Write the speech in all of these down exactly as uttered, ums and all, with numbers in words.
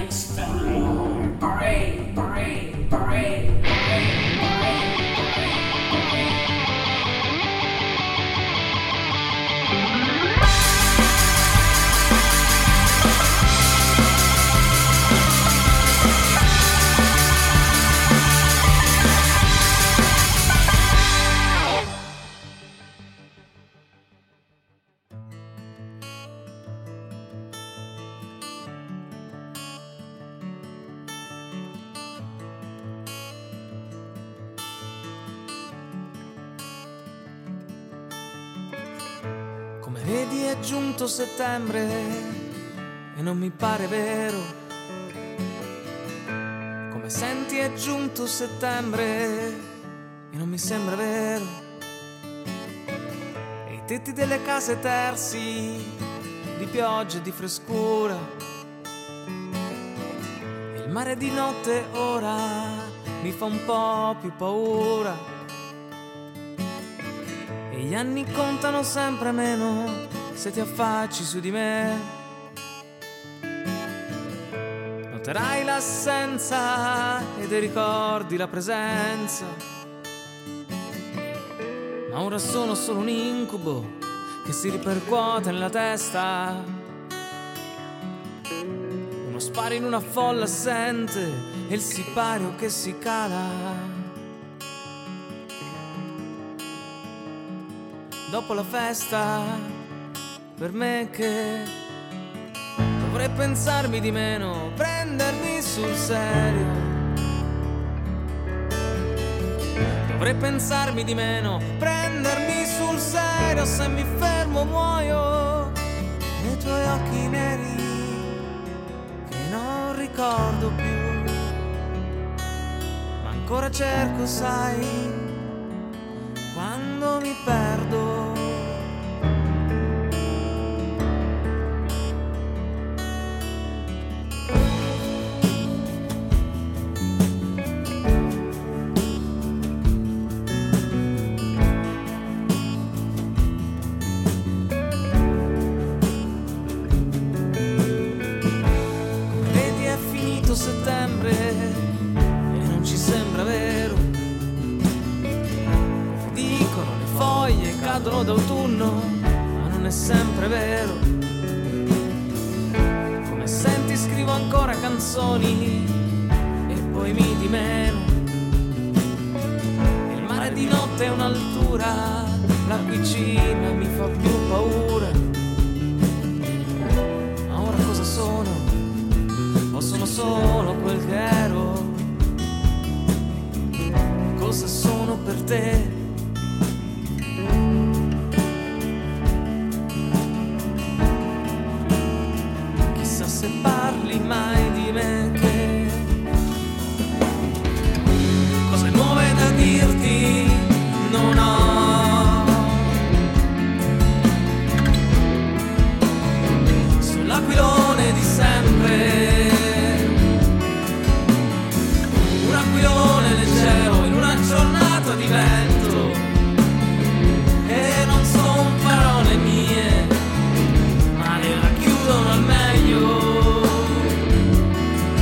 Vedi è giunto settembre e non mi pare vero. Come senti è giunto settembre e non mi sembra vero. E i tetti delle case tersi di pioggia e di frescura. E il mare di notte ora mi fa un po' più paura. E gli anni contano sempre meno se ti affacci su di me. Noterai l'assenza e ti ricordi la presenza. Ma ora sono solo un incubo che si ripercuote nella testa. Uno sparo in una folla assente e il sipario che si cala. Dopo la festa, per me che dovrei pensarmi di meno, prendermi sul serio. Dovrei pensarmi di meno, prendermi sul serio. Se mi fermo muoio nei tuoi occhi neri che non ricordo più. Ma ancora cerco, sai, quando mi perdo. Come vedi è finito settembre e non ci sembra vero. Dicono le foglie cadono d'autunno, ma non è sempre vero. Come senti scrivo ancora canzoni e poi mi dimeno. Il mare di notte è un'altura, la cucina mi fa più paura. Ma ora cosa sono? O sono solo quel che ero? Cosa sono per te? Chissà se parli mai di me, che cose nuove da dirti non ho. Sull'aquilone di sempre, un aquilone leggero in una giornata di vento, e non son parole mie, ma le racchiudono al meglio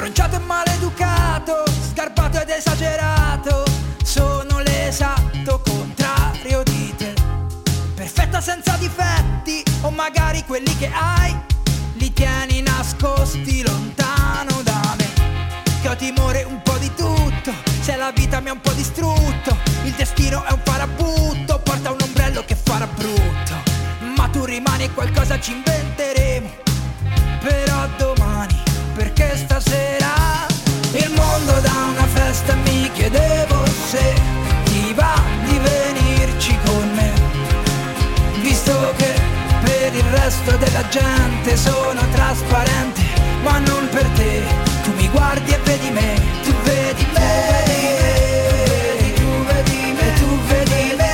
Smanciato e maleducato, sgarbato ed esagerato, sono l'esatto contrario di te. Perfetta senza difetti, o magari quelli che hai li tieni nascosti lontano da me. Che ho timore un po' di tutto, se la vita mi ha un po' distrutto, il destino è un farabutto, porta un ombrello che farà brutto. Ma tu rimani e qualcosa ci inventeremo, però domani, perché stasera il mondo dà una festa e mi chiedevo se ti va di venirci con me, visto che per il resto della gente sono trasparente, ma non per te. Tu mi guardi e vedi me, tu vedi me, tu vedi me, tu vedi me,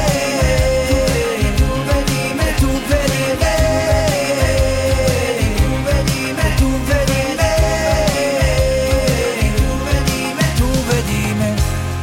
tu vedi me, tu vedi me, tu vedi me, tu vedi me, tu vedi me, tu vedi me.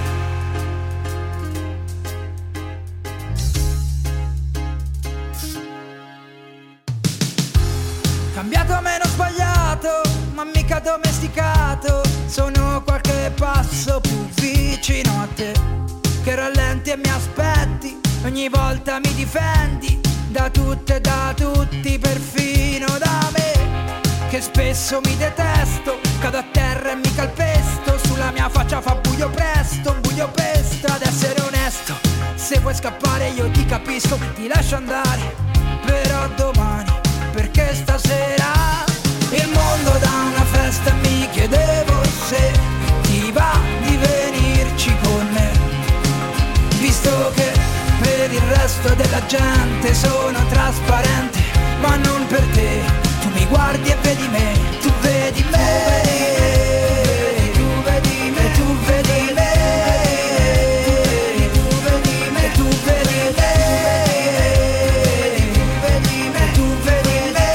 Cambiato meno sbagliato, ma mica domesticato, sono qualche passo più vicino a te, che rallenti e mi aspetti, ogni volta mi difendi, da tutte e da tutti, perfino da me, che spesso mi detesto, cado a terra e mi calpesto, sulla mia faccia fa buio presto, un buio pesto, ad essere onesto, se vuoi scappare io ti capisco, ti lascio andare, però domani, perché stasera il mondo dà una festa e mi chiedevo se ti va di venirci con me, visto che per il resto della gente sono trasparente, ma non per te. Tu mi guardi e vedi me, tu vedi me, tu vedi me, tu vedi me, tu vedi me, tu vedi me, tu vedi me, tu vedi me,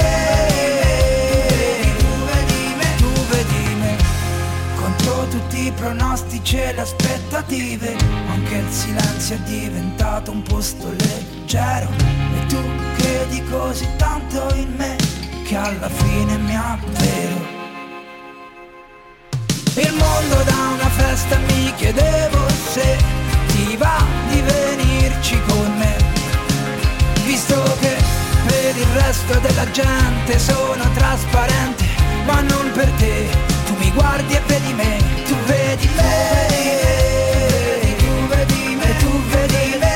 tu vedi me. Contro tutti i pronostici e le aspettative, anche il silenzio è diventato un posto leggero, e tu credi così tanto in me che alla fine mi avvero. Il mondo dà una festa e mi chiedevo se ti va di venirci con me, visto che per il resto della gente sono trasparente, ma non per te. Tu mi guardi e vedi me, tu vedi me, tu vedi me, tu vedi me,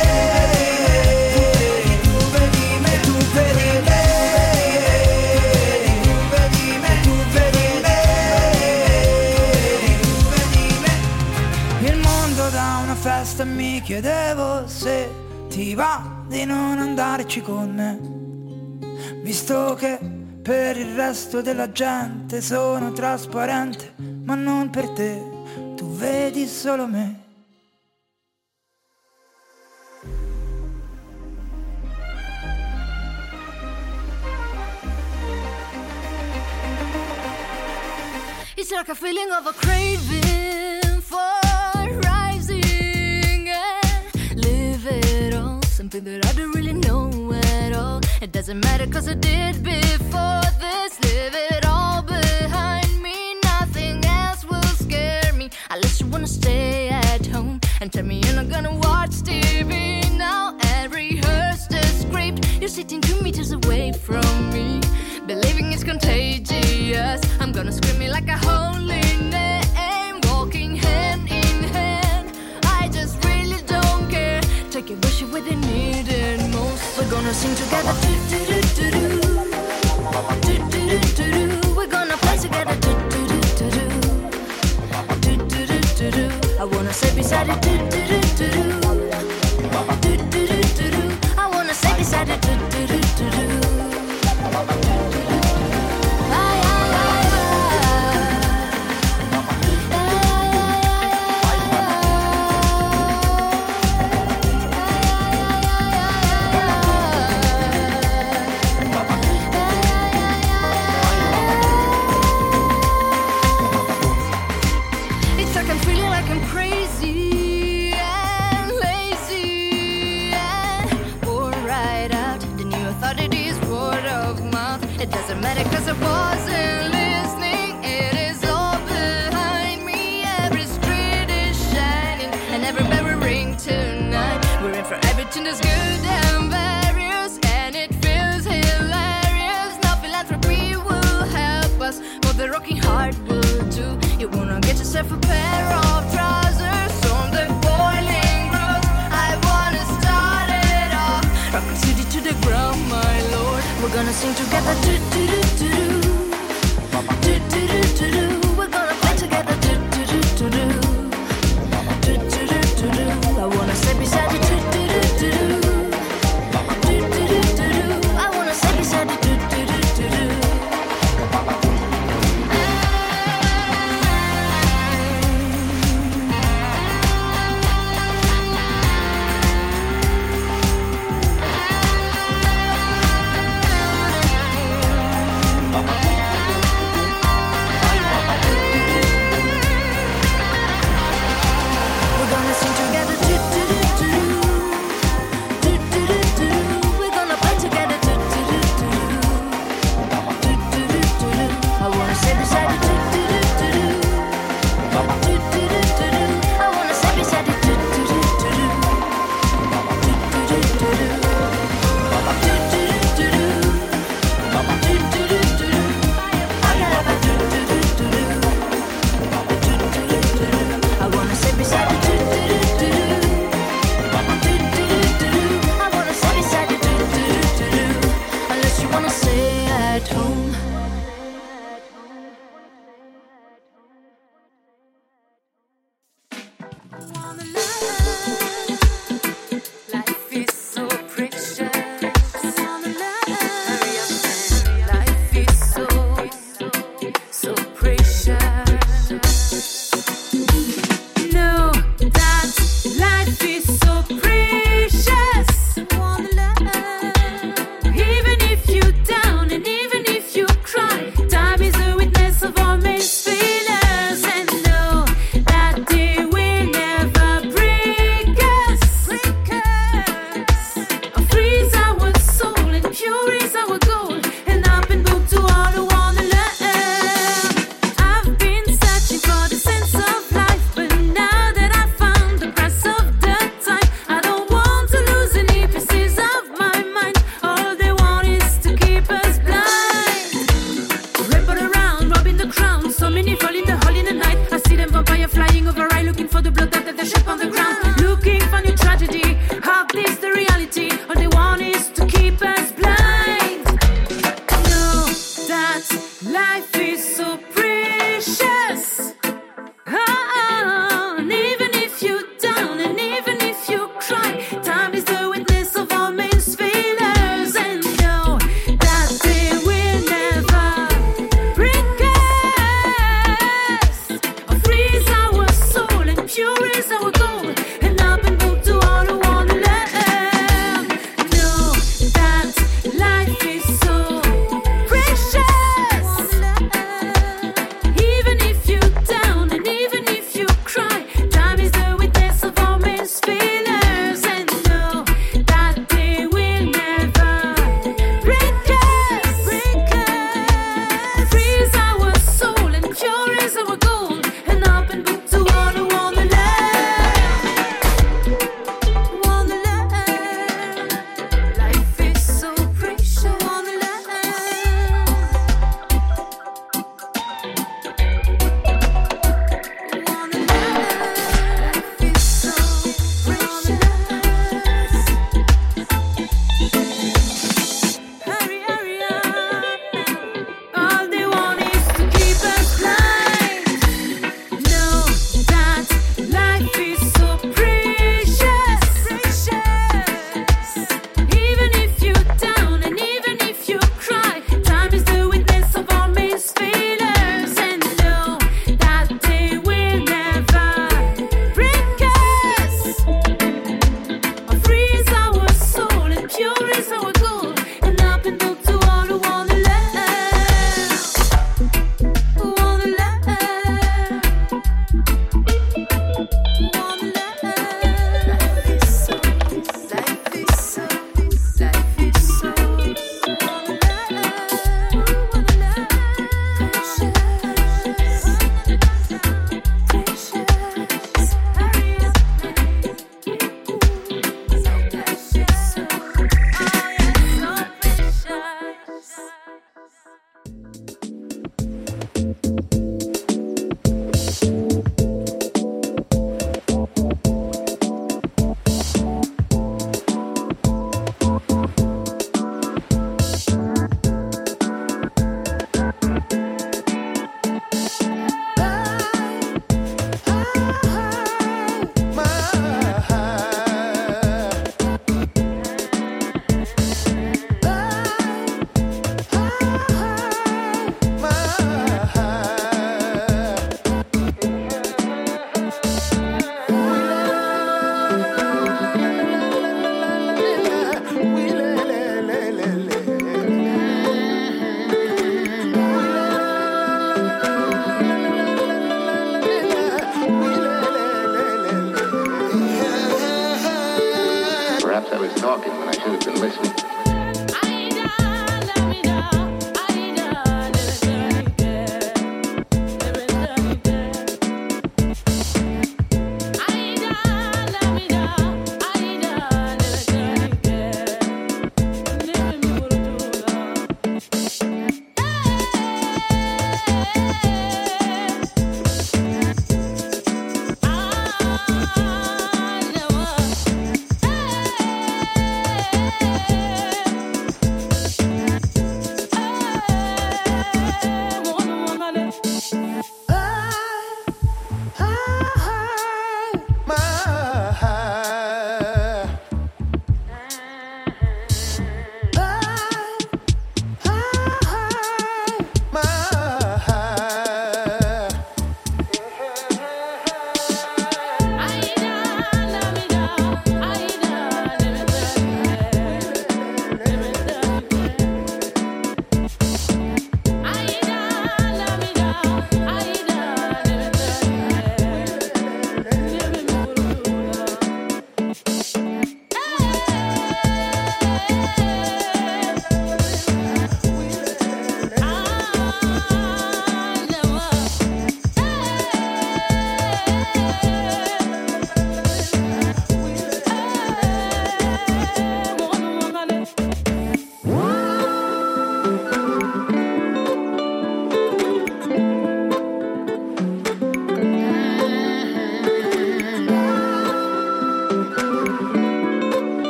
tu vedi me, tu vedi me, tu vedi me, tu vedi me, tu vedi me. Il mondo dà una festa e mi chiedevo se ti va di non andarci con me, visto che per il resto della gente sono trasparente, ma non per te, tu vedi solo me. It's like a feeling of a craving for rising and live it all, something that I don't really know at all. It doesn't matter cause I did before this, leave it all behind me, nothing else will scare me, unless you wanna stay at home and tell me you're not gonna watch T V now and rehearse the script. You're sitting two meters away from me, believing it's contagious. I'm gonna scream it like a holy name, walking hand in hand. I just really don't care, take your worship where they need it most. We're gonna sing together, do do do do do, do do do do do. We're gonna play together, do do do do do, do do do do do. I wanna say beside it, do do do do do, do do do do do. I wanna say beside it, do do do do do. It's like I'm feeling like I'm crazy and heart will do. You wanna get yourself a pair of trousers on the boiling groove. I wanna start it off, rock the city to the ground, my lord. We're gonna sing together, do do do do do do do do do. We're gonna play together, do do do do do do do do do do. I wanna stay beside you, do do do do do do do do do. I wanna stay beside you, do do do do do.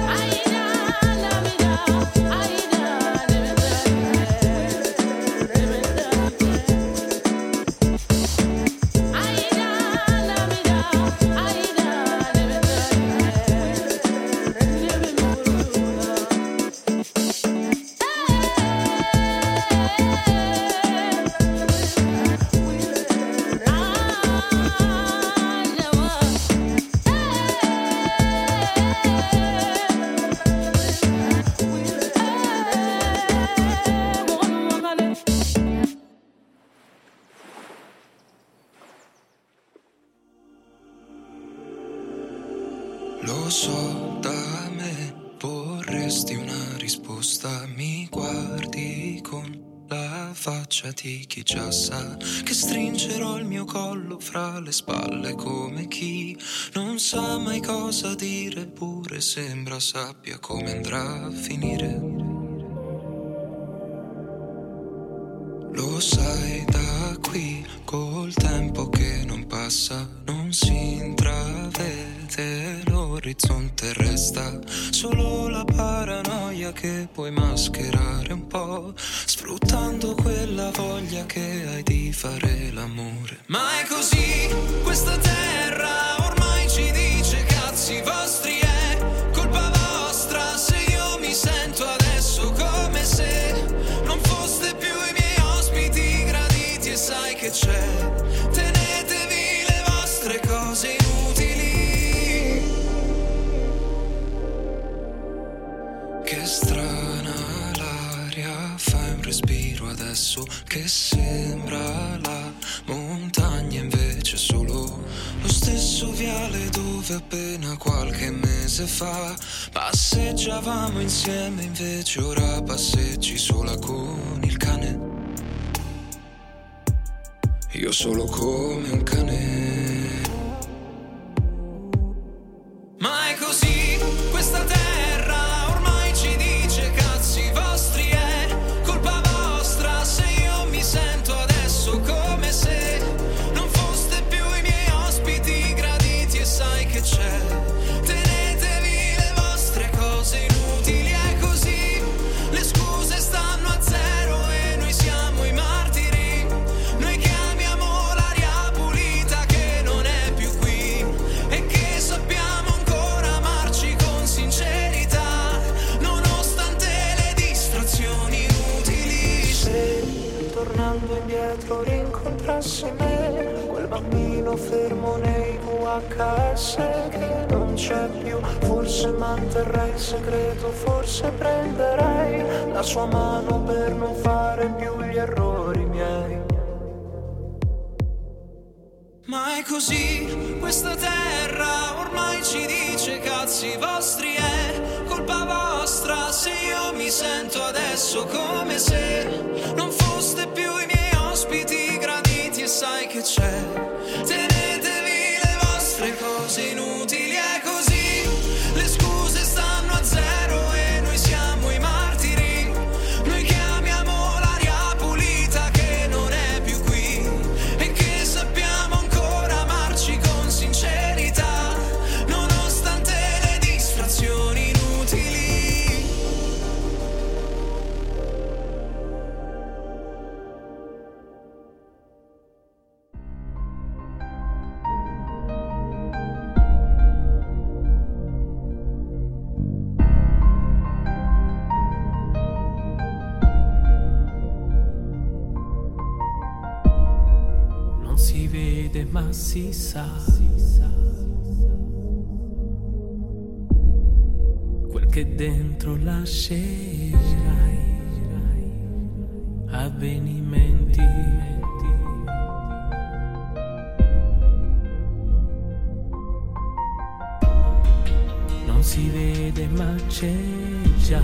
Lo so, da me vorresti una risposta, mi guardi con la faccia di chi già sa che stringerò il mio collo fra le spalle come chi non sa mai cosa dire, eppure sembra sappia come andrà a finire. Lo sai da qui, col tempo che non passa, non si intravede l'orizzonte, resta solo la paranoia che puoi mascherare un po', sfruttando quella voglia che hai di fare l'amore. Ma è così, questa terra ormai ci dice cazzi vostri, è colpa vostra se io mi sento adesso come se non foste più i miei ospiti graditi, e sai che c'è, tenetevi le vostre cose inutili. Che strana l'aria, fai un respiro adesso che sembra la montagna, invece solo lo stesso viale dove appena qualche mese fa passeggiavamo insieme, invece ora passeggi sola con il cane, io solo come un cane. Ma è così, questa terra ormai ci dice cazzi vostri, è colpa vostra se io mi sento adesso come se non foste più i miei ospiti graditi, e sai che c'è, tenetevi le vostre cose inutili. È così, le scuse stanno a zero e noi siamo i martiri, noi che amiamo l'aria pulita che non è più qui e che sappiamo ancora amarci con sincerità, nonostante le distrazioni inutili. Se tornando indietro rincontrassi me, quel bambino fermo nei V H S che non c'è più, forse manterrei il segreto, forse prenderei la sua mano per non fare più gli errori miei. Ma è così, questa terra ormai ci dice cazzi vostri, è colpa vostra se io mi sento adesso come se non foste più i miei ospiti graditi, e sai che c'è, tenetevi le vostre cose inutili. È così, le scuse stanno a zero e noi siamo i martiri, noi che amiamo l'aria pulita che non è più qui e che sappiamo ancora amarci con sincerità, nonostante le distrazioni inutili. Non si vede ma si sa, quel che dentro lascerai, avvenimenti, non si vede ma c'è già,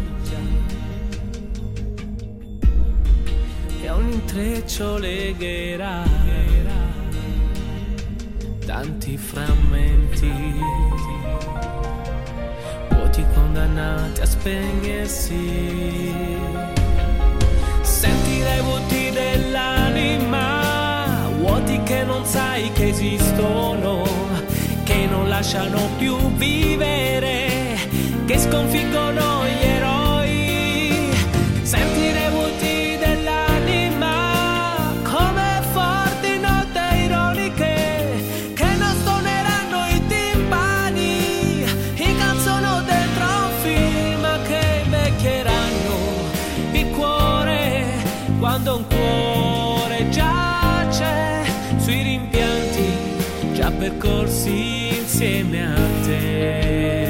e un intreccio legherà tanti frammenti, vuoti condannati a spegnersi. Senti dai vuoti dell'anima, vuoti che non sai che esistono, che non lasciano più vivere, che sconfiggono gli eroi. Senti i revuti dell'anima come forti note ironiche che non stoneranno i timpani, i canzoni dentro un film che invecchieranno il cuore quando un cuore giace sui rimpianti già percorsi insieme a te.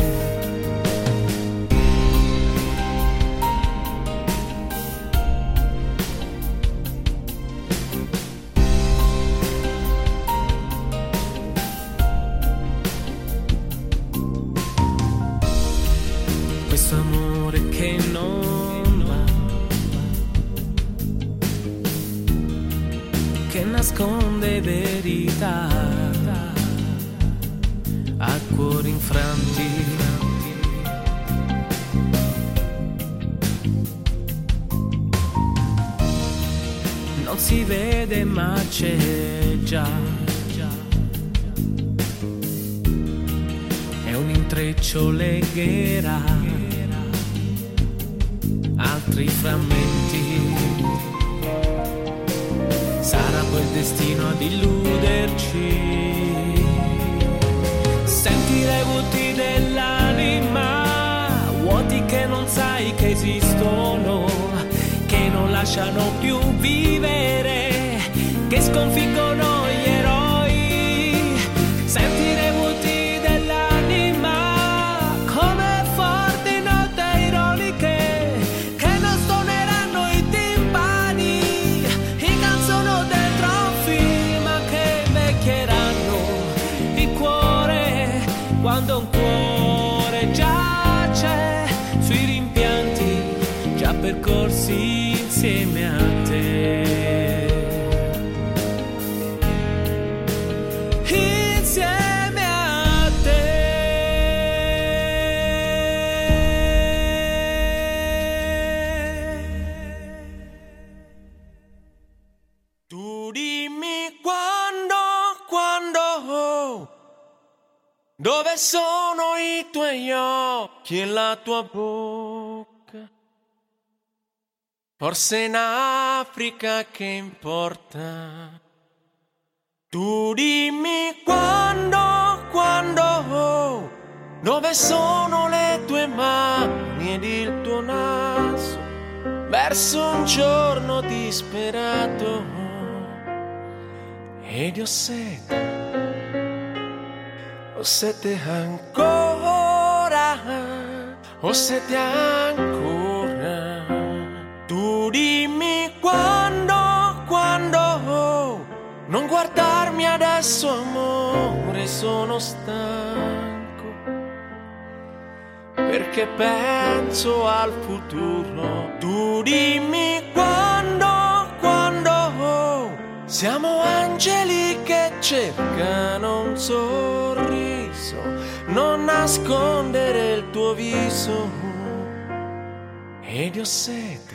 Questo amore che non va, che nasconde verità, a cuori infranti. Non si vede ma c'è già, è un intreccio legherà altri frammenti. Sarà quel destino ad illuderci. Senti i revuti dell'anima, vuoti che non sai che esistono, che non lasciano più vivere, che sconfiggono gli eroi. Senti i revuti dell'anima come forti note ironiche che non stoneranno i timpani, i canzoni dentro un film che invecchieranno il cuore quando un cuore giace sui rimpianti già percorsi insieme a te. Insieme a te. Tu dimmi quando, quando, dove sono i tuoi occhi e la tua bocca? Forse in Africa, che importa? Tu dimmi quando, quando, dove sono le tue mani ed il tuo naso verso un giorno disperato. Ed io sete, ho sete ancora, ho sete ancora. Tu dimmi quando, quando, non guardarmi adesso amore, sono stanco, perché penso al futuro. Tu dimmi quando, quando, siamo angeli che cercano un sorriso, non nascondere il tuo viso. Ed io sete,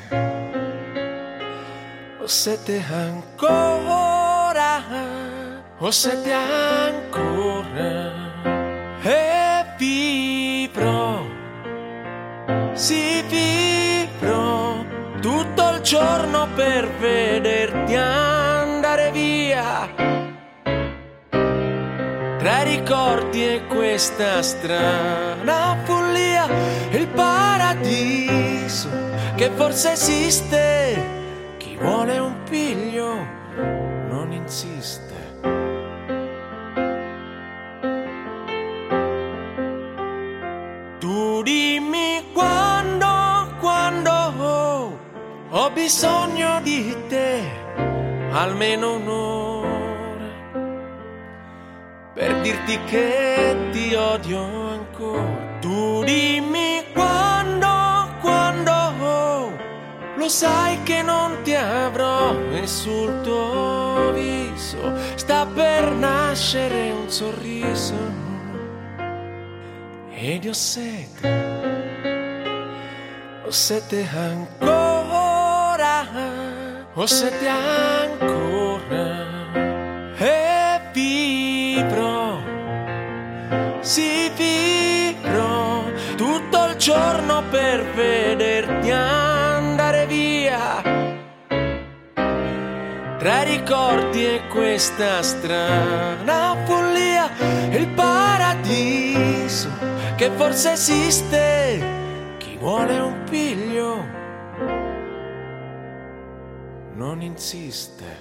ho sete ancora, ho sete ancora, e vibro, sì vibro tutto il giorno per vederti andare via, tra i ricordi e questa strana follia, il paradiso che forse esiste. Chi vuole un piglio non insiste. Tu dimmi quando, quando ho bisogno di te, almeno un'ora, per dirti che ti odio ancora. Tu dimmi quando, quando, lo sai che non ti avrò e sul tuo viso sta per nascere un sorriso. Ed io ho sete, ho sete ancora, ho sete ancora, e vibro, sì vibro tutto il giorno per vederti andare via. Tra i ricordi e questa strana follia, il paradiso che forse esiste. Chi vuole un piglio non insiste.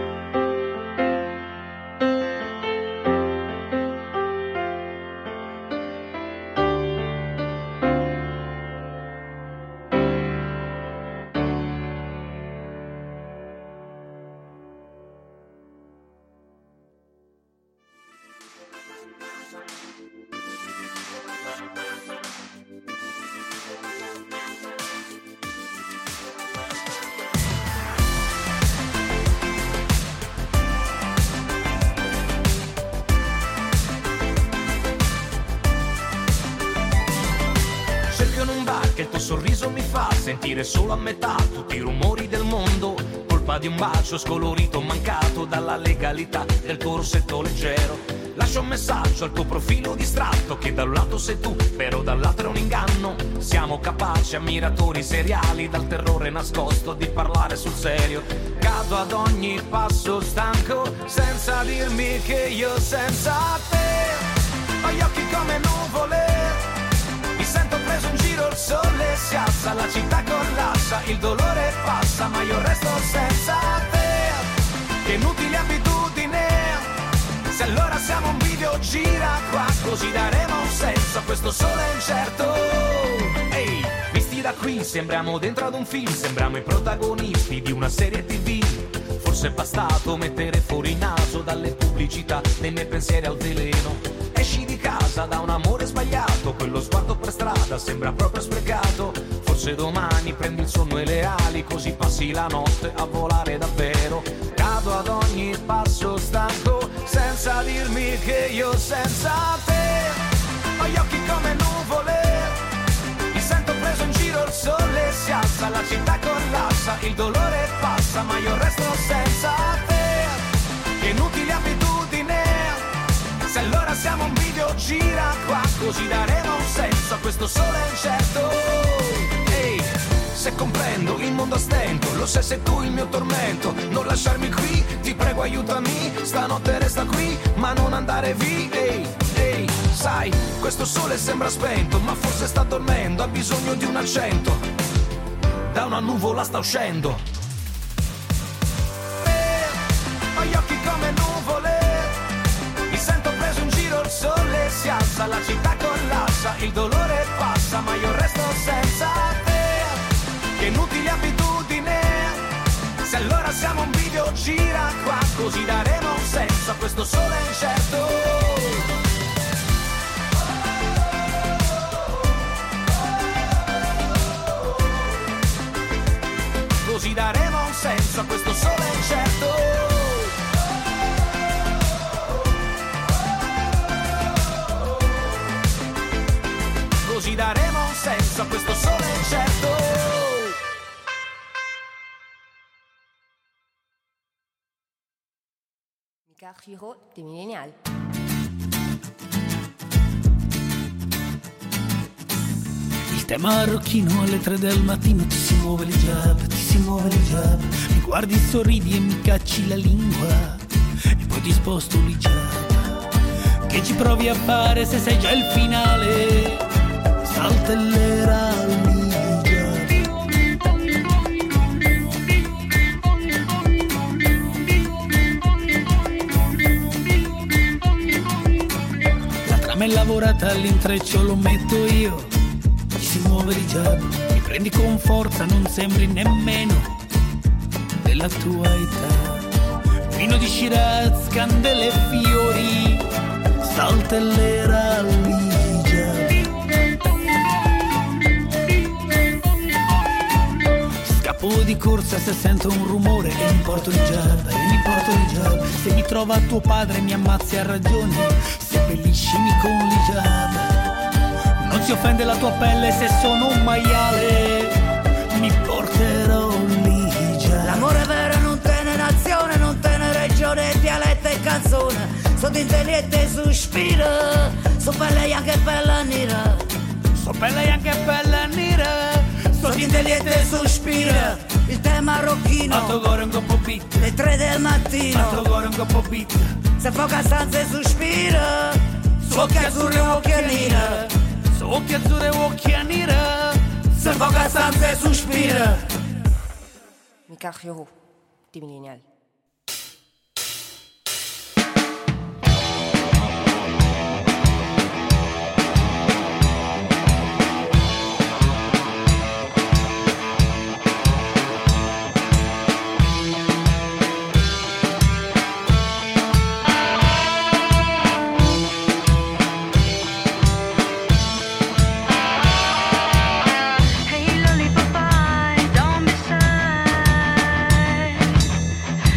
Sorriso mi fa sentire solo a metà tutti i rumori del mondo, colpa di un bacio scolorito mancato dalla legalità del tuo rossetto leggero. Lascia un messaggio al tuo profilo distratto che da un lato sei tu, però dall'altro è un inganno. Siamo capaci ammiratori seriali dal terrore nascosto di parlare sul serio. Cado ad ogni passo stanco senza dirmi che io senza te ho gli occhi come nuvole. Mi sento preso in giro, il sole si alza, la città collassa, il dolore passa, ma io resto senza te. Che inutile abitudine, se allora siamo un video gira qua, così daremo un senso a questo sole incerto. Ehi, visti da qui sembriamo dentro ad un film, sembriamo i protagonisti di una serie tivù. Forse è bastato mettere fuori il naso dalle pubblicità dei miei pensieri al veleno. Esci di casa da un amore sbagliato, quello sguardo per strada sembra proprio sprecato. Forse domani prendi il sonno e le ali, così passi la notte a volare davvero. Cado ad ogni passo stanco senza dirmi che io senza te ho gli occhi come nuvole. Mi sento preso in giro, il sole si alza, la città collassa, il dolore passa, ma io resto senza te. Che inutile abitudine, se allora siamo un video gira qua, così daremo un senso a questo sole incerto. Ehi, se comprendo il mondo a stento, lo sai sei tu il mio tormento. Non lasciarmi qui, ti prego aiutami, stanotte resta qui, ma non andare via. Ehi, ehi, sai, questo sole sembra spento, ma forse sta dormendo, ha bisogno di un accento. Da una nuvola sta uscendo. Eh, ho gli occhi come nuvole. Mi sento preso in giro, il sole si alza, la città collassa, il dolore passa, ma io resto senza te. Che inutile abitudine, se allora siamo un video gira qua, così daremo un senso a questo sole incerto. Così daremo un senso a questo sole incerto. Così daremo un senso a questo sole incerto. Mika Giro di Millennial. Il tè marocchino alle tre del mattino, ti si muove l'hijab, ti si muove l'hijab. Mi guardi, sorridi e mi cacci la lingua e poi ti sposto l'hijab. Che ci provi a fare se sei già il finale? Saltellera l'hijab. La trama è lavorata, all'intreccio lo metto io. Ci si muove l'hijab, mi prendi con forza, non sembri nemmeno della tua età. Vino di Shiraz, candele e fiori, saltellera l'hijab. Scappo di corsa se sento un rumore e mi porto l'hijab, e mi porto l'hijab. Se mi trova tuo padre mi ammazzi a ragione, seppelliscimi con l'hijab. Non si offende la tua pelle se sono un maiale, mi porterò l'hijab. L'amore vero non tiene nazione, non tiene regione, dialetto e canzone. Sono intelligente e sospiro, so per lei anche per la nera. So bella e anche bella nera, so intelligente e sospira. Il tè marocchino, altro cuore un po' beat, le tre del mattino, altro cuore un po' beat. se poca stanza e sospira, So occhi azzurri e occhi nera, so occhi azzurri e occhi nera, se poca stanza e sospira. Mikach Yoro, die Millennial. Hey lollipop, don't be shy.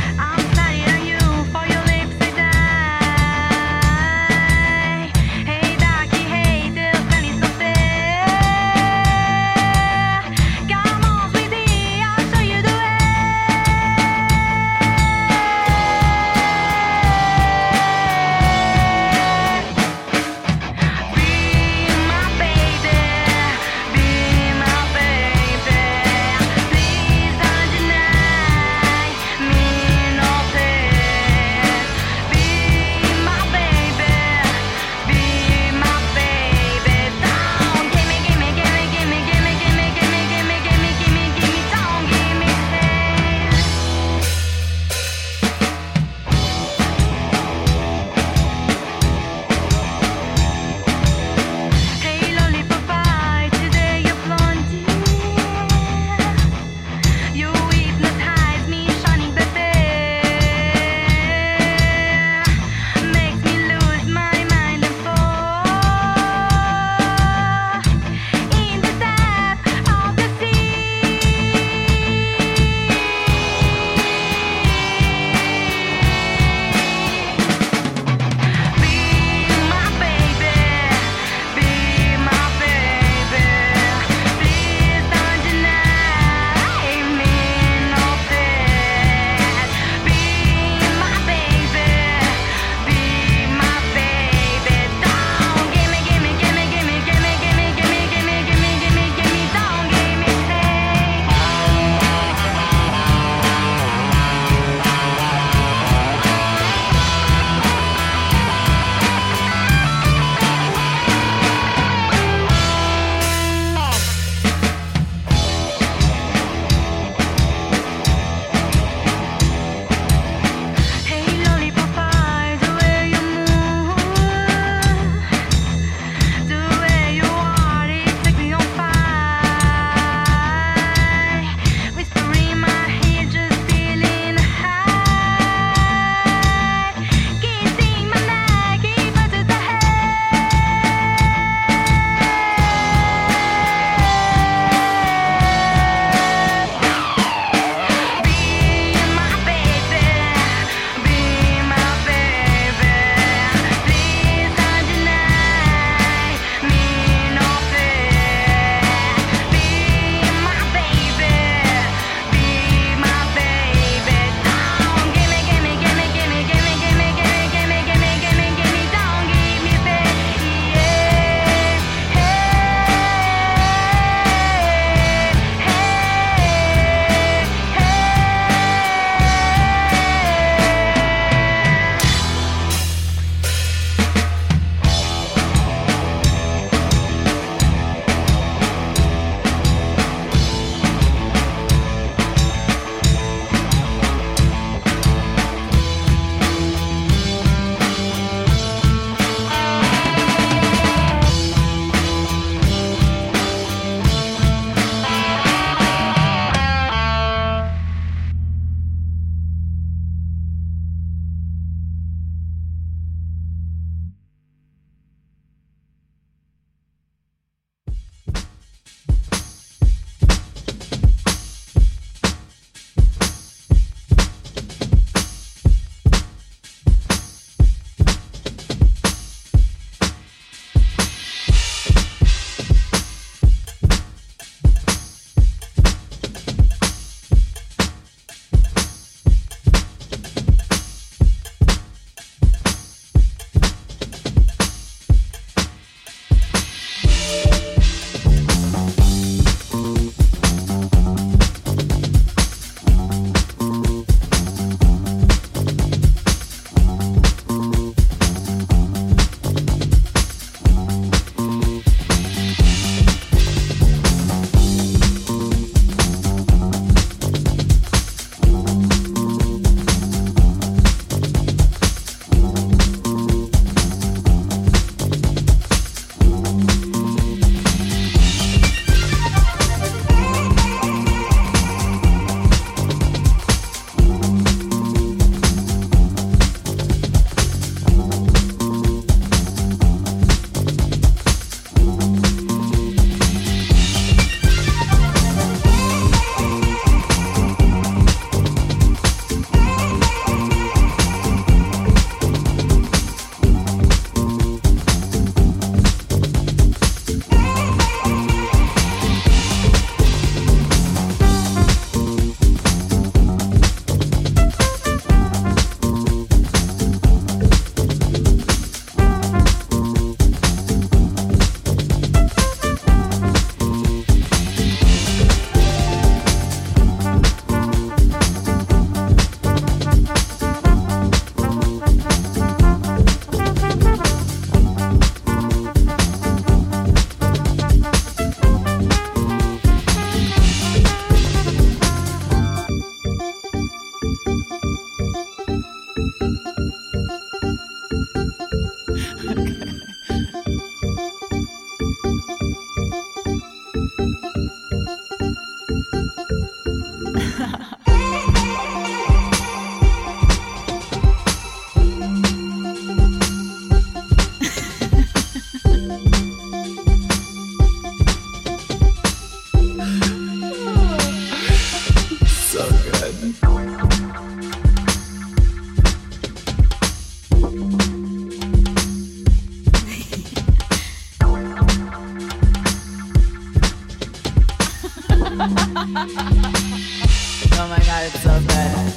Oh my god, it's so good.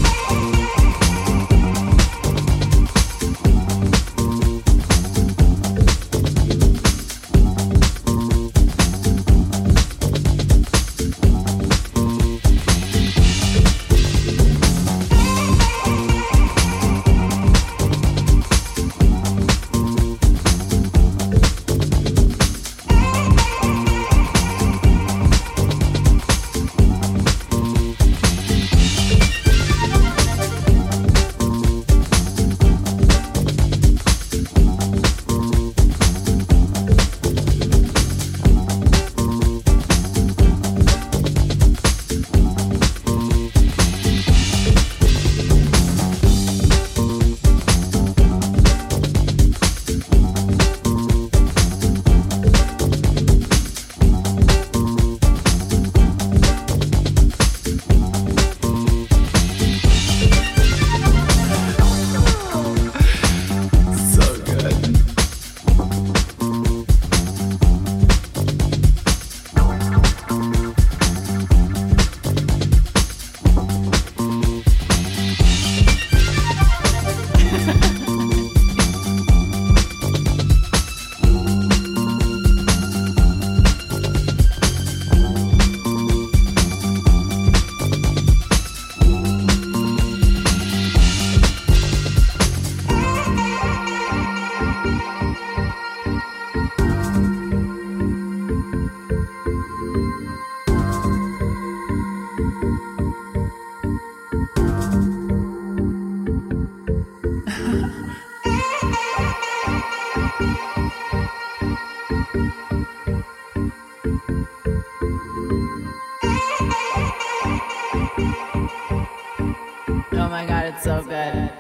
Oh my god, it's so good.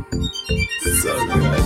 So good.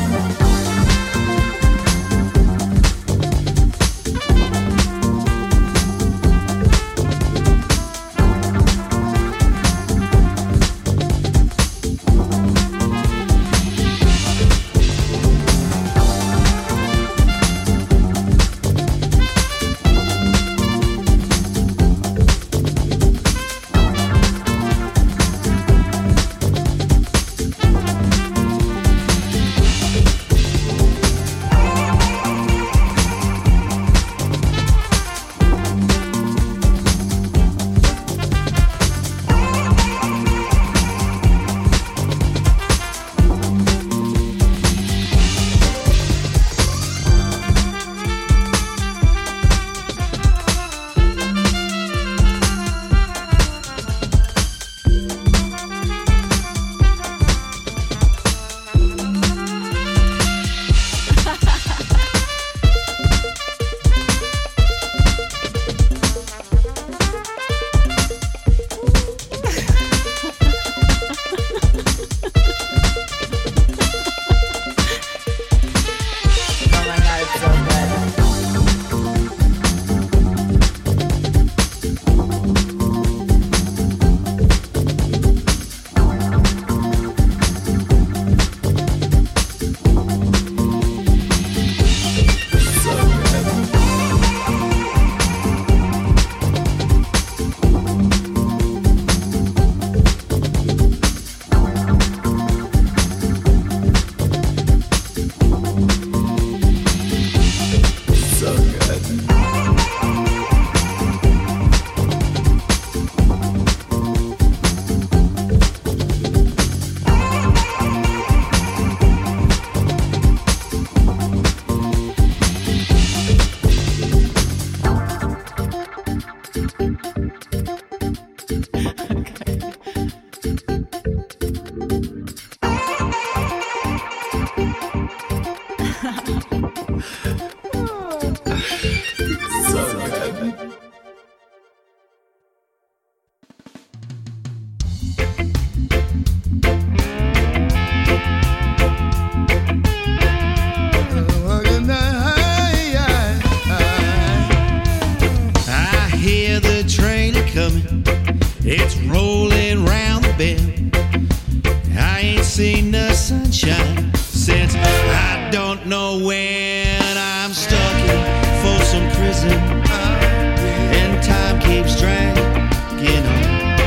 It's rolling round the bend. I ain't seen the sunshine since I don't know when. I'm stuck in Folsom Prison, and time keeps dragging on.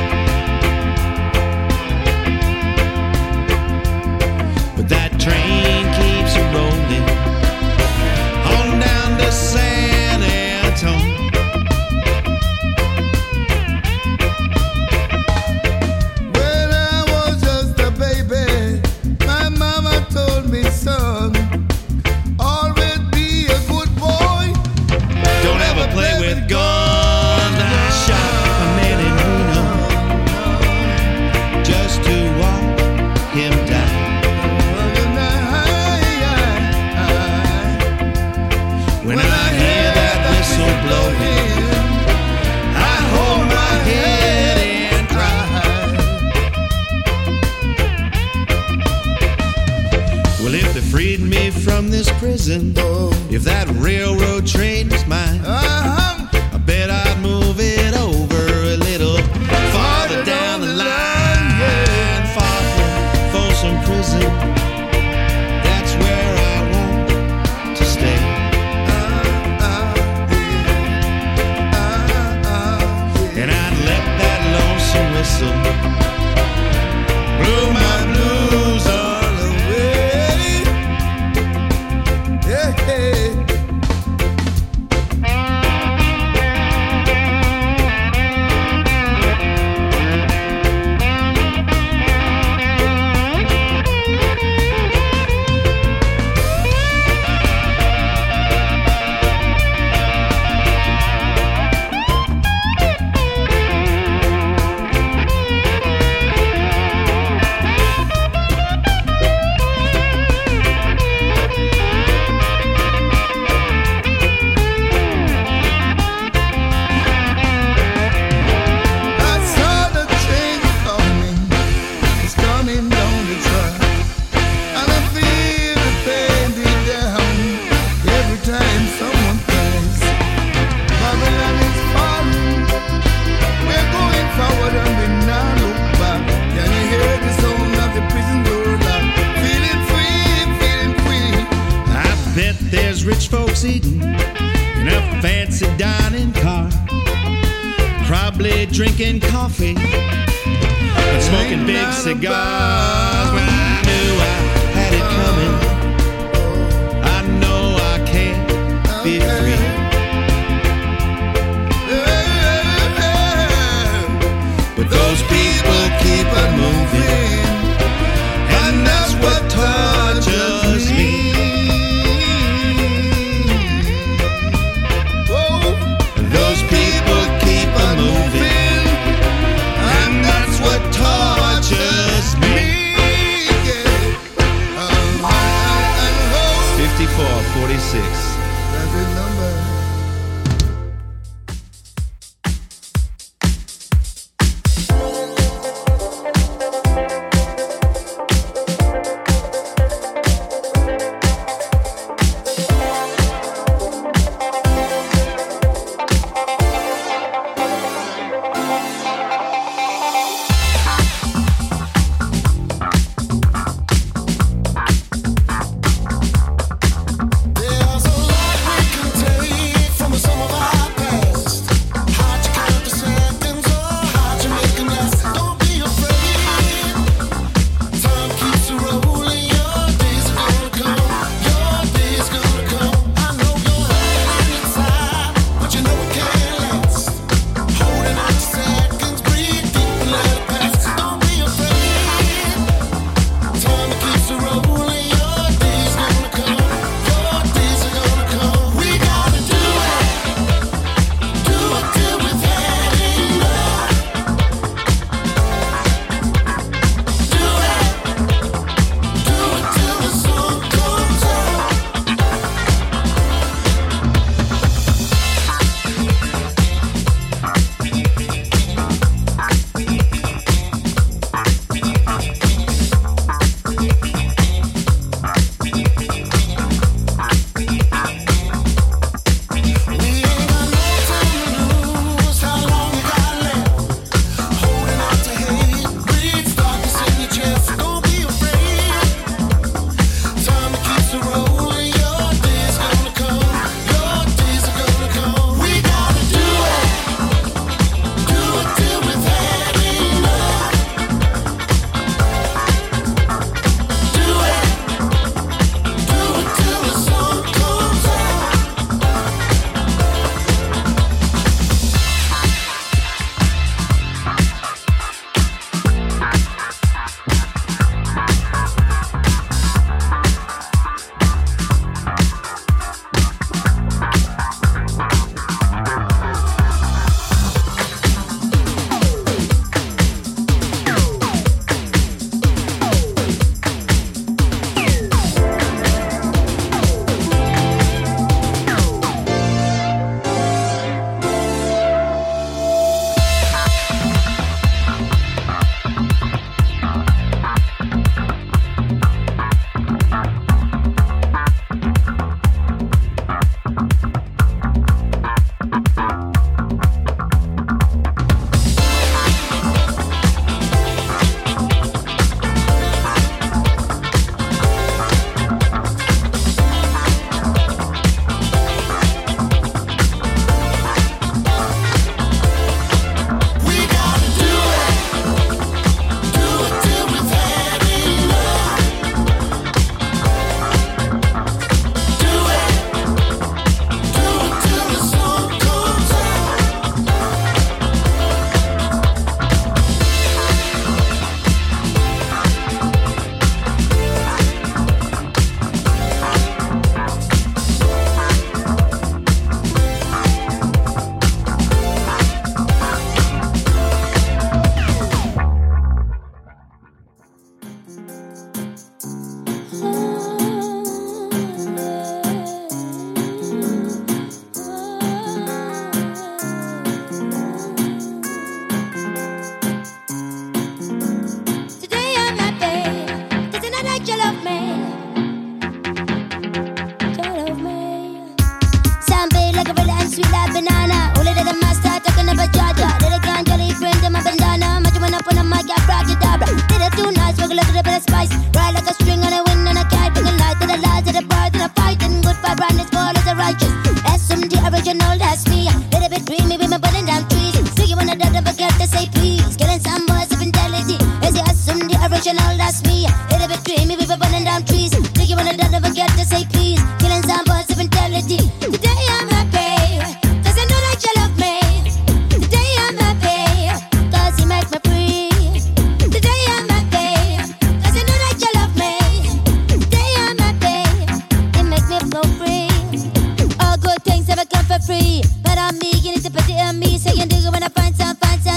But that train keeps rolling on down to San Antonio. From this prison, if that railroad train was mine, uh-huh. I bet I'd move it over a little farther down the line, yeah. Far from Folsom Prison, that's where I want to stay. Uh, uh, yeah. uh, uh, yeah. And I'd let that lonesome whistle blow my blues up. Rich folks eating in a fancy dining car, probably drinking coffee and smoking big cigars. When I knew I had it coming, I know I can't be free. But those people keep on moving, and that's what touches me. Moving, and that's what tortures me.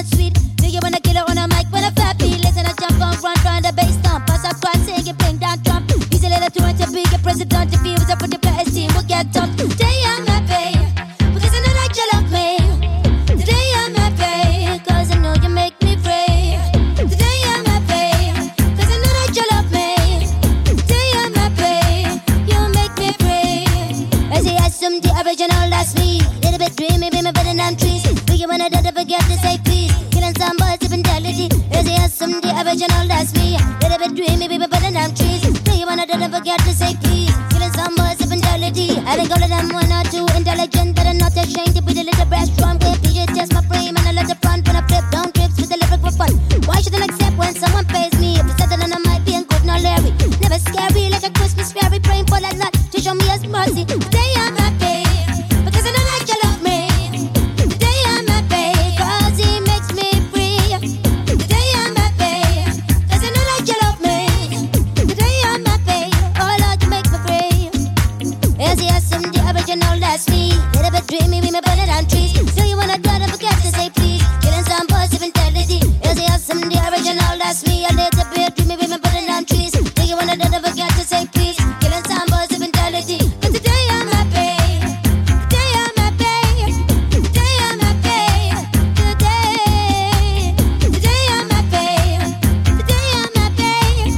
not sweet. Do you wanna kill her on a mic when a fat beat? Listen, I jump on front, front the bass stomp. Pass across, sing it, bring down Trump. Easy little to want to be a president. If he was up with the best team, we'll get dumped. Today I'm happy, because I know that you love me. Today I'm happy, cause I know you make me free. Today I'm happy, cause I know that you love me. Today I'm happy, you make me free. As he has some the original, that's me. Little bit dreamy, be my better than trees. Do you wanna do the forget to say please? Killing some boys of intelligence. As he has some the original, that's me. Little bit dreamy, be my better than trees. Do you wanna do the forget to say please? Killing some boys of intelligence. I think all of them one or two intelligent, but I'm not ashamed to be the little brass drum. Can't be just my frame and I let the front when I flip down trips with the lyric for fun. Why should I accept when someone pays me? If it's better than I might be and good, not Larry. Never scary like a Christmas fairy, praying for that lot to show me his mercy. Today I'm happy, because I know that you love me. Today I'm happy, cause he makes me free. Today I'm happy, cause I know that you love me. Today I'm happy, oh Lord, you make me free. Yes, yes, I'm the original, that's me. Little bit dreamy, be my better than trees. So you wanna do it, forget to say please. Killing some boys of intelligence. Yes, yes, I'm the original, that's me. A little bit dreamy, be my better than trees. So you wanna do it, forget to say please. Killing some boys of intelligence. But today I'm happy. Today I'm happy. Today I'm happy. Today. Today I'm happy. Today I'm happy.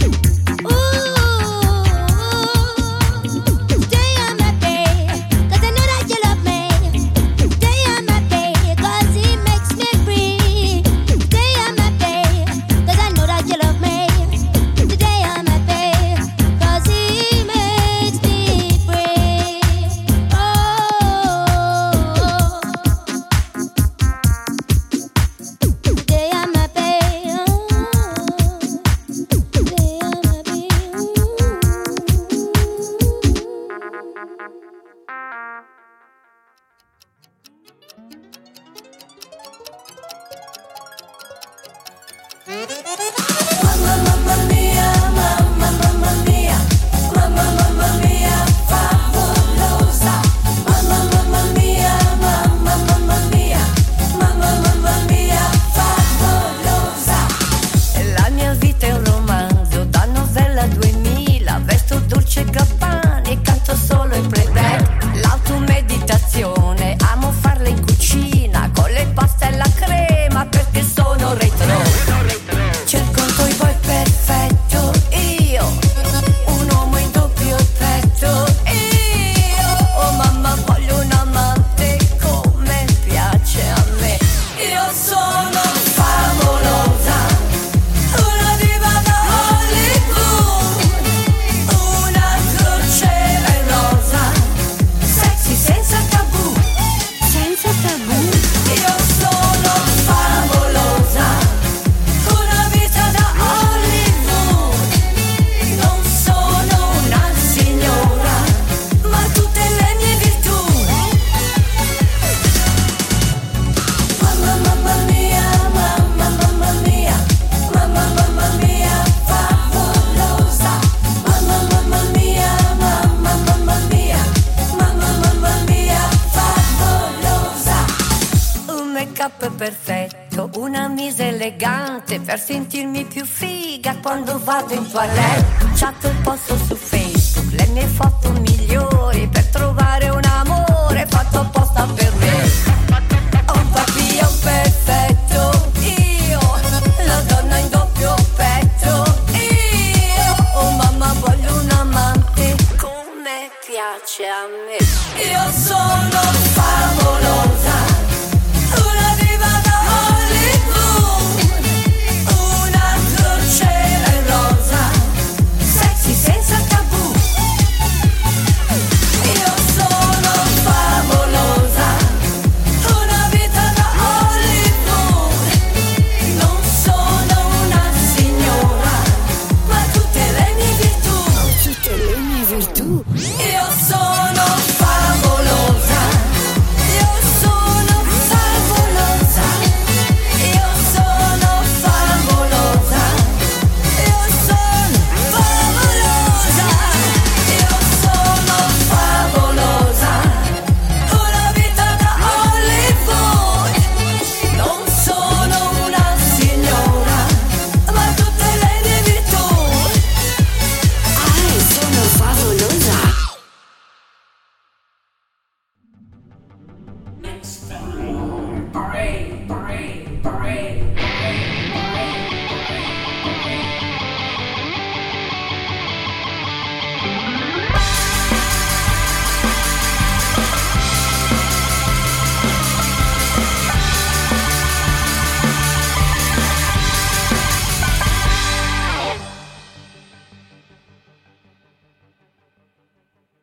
Ooh. Today I'm happy, cause I know that you love me. Today I'm happy, cause he makes me free. Today I'm happy, cause I know that you love me. Today I'm happy, cause he makes me free. Oh, today I'm happy. Oh, today I'm happy. Mamma, mamma mia, mamma, mamma mia, mamma, mamma mia, favolosa. Mamma, mamma mia, mamma, mamma mia, mamma, mamma mia, favolosa. La mia vita è un romanzo da novella duemila. Vesto Dolce e Gabbana e canto solo in playback. L'automeditazione, amo farla in cucina con le paste e la crema perché sono retro. Cerco un toy boy perfetto, io, un uomo in doppio petto, io. Oh mamma, voglio un amante come piace a me. Io sono favolosa, una diva da Hollywood, una crociera in rosa, sexy senza tabù, senza tabù. Io sono favolosa, una vita da Hollywood, non sono una signora, ma tutte le mie virtù. Mamma, mamma mia, mamma, mamma mia, mamma, mamma mia, favolosa. Mamma, mamma mia, mamma, mamma mia, mamma, mamma mia, favolosa. Un make-up perfetto, una mise elegante per sentirmi più figa quando vado in toilette. Chatto il posto su Facebook, le mie foto migliori per trovare un amore fatto apposta per me.